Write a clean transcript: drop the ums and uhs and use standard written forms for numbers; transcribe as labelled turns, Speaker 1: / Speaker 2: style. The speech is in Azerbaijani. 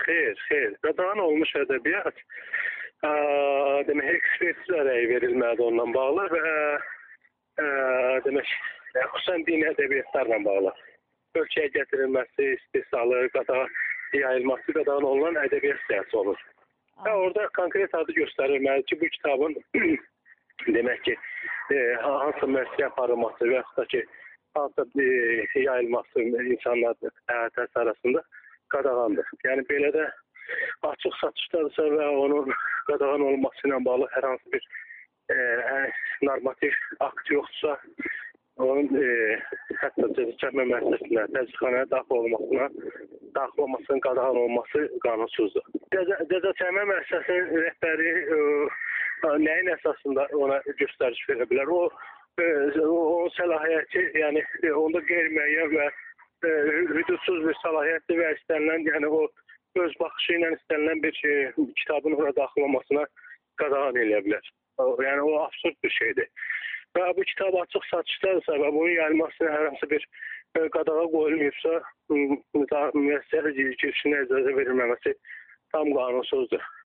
Speaker 1: Xeyr. Qadağan olmuş ədəbiyyat demək ekspertizə rəy verilməlidir onunla bağlı və demək xüsusən dini ədəbiyyatlarla bağlı. Ölkəyə gətirilməsi, istehsalı, yayılması qadağan olunan ədəbiyyat siyasi olur. Və orada konkret adı göstərilməli ki, bu kitabın demək ki, hansı müəssisə aparılması və yaxud da ki, hansı yayılması insanlar əhatəsi arasında qadağandır. Yəni belə də açıq satışdadırsa və onun qadağan olması ilə bağlı hər hansı bir normativ akt yoxdursa, onun hətta cəza çəkmə müəssisəsinə, təzyiqxanaya daxil olmasının qadağan olması qanunsuzdur. Cəza çəkmə müəssisəsinin rəhbəri nəyin əsasında ona göstəriş verə bilər? O səlahiyyəti, yəni onda qeyri-müəyyən və hüdudsuz bir səlahiyyətdir və istənilən, yəni o öz baxışı ilə istənilən bir kitabın ora daxil olmasına qadağan eləyə bilər. Yəni o absurd bir şeydir. Və bu kitab açıq satışdadırsa və bunun yayılmasına hər hansı bir qadağa qoyulmayıbsa, müəssisəyə girişinə icazə verilməməsi tam qanunsuzdur.